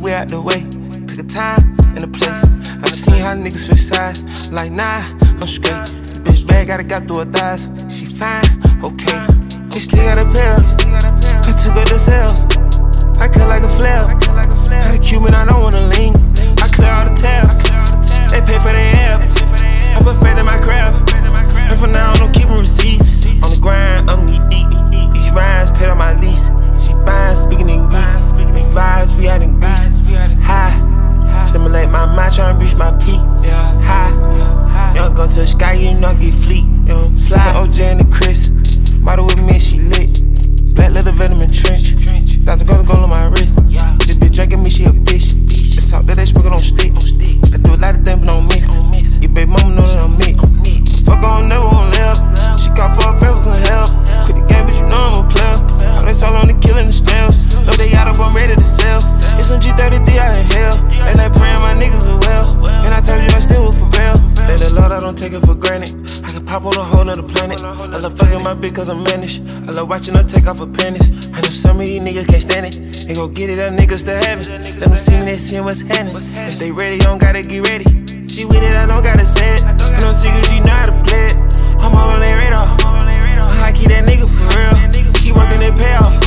way out the way. Pick a time and a place. I done seen how niggas switch sides. Like, nah, I'm straight. Bitch bad, got through her thighs. She fine, okay. She still got her pills. I took her to sales. I cut like a flare. Got a Cuban, I don't wanna lean. I clear all the tabs. They pay for their abs. I put faith in my craft. And for now, I'm keeping receipts. On the grind, I'm knee deep. These rhymes paid on my lease. She fine, speaking in Greek. Vibes, we out in Greece. High, stimulate my mind, tryna reach my peak. High, young gun to the sky, you know I get fleet. Fly OJ and the Chris. Model with me, she lit. Black leather venom and trench. 1,000 gold on my wrist. This bitch drinking me, she a fish. The salt that they sprinkle on stick. I do a lot of things, but don't mix. Your baby mama know that I'm mixed. Fuck on, never won't live. She got 4 favors and help. Quit the game, but you know I'm a player. All they all on the killing the snails. Know they out up, I'm ready to sell. It's some G33 out in hell. And I praying my niggas as well. And I told you I still will prevail. Thank the Lord, I don't take it for granted. I can pop on a whole nother planet. I love fucking my bitch cause I'm managed. I love watching her take off her panties. I know some of these niggas can't stand it. They gon' get it, that niggas still have it. Let them see me, they see what's happening. If they ready, don't gotta get ready. She with it, I don't gotta say it. I know secrets, you know how to play it. I'm all on their radar. I keep that nigga for real. Keep working, they pay off.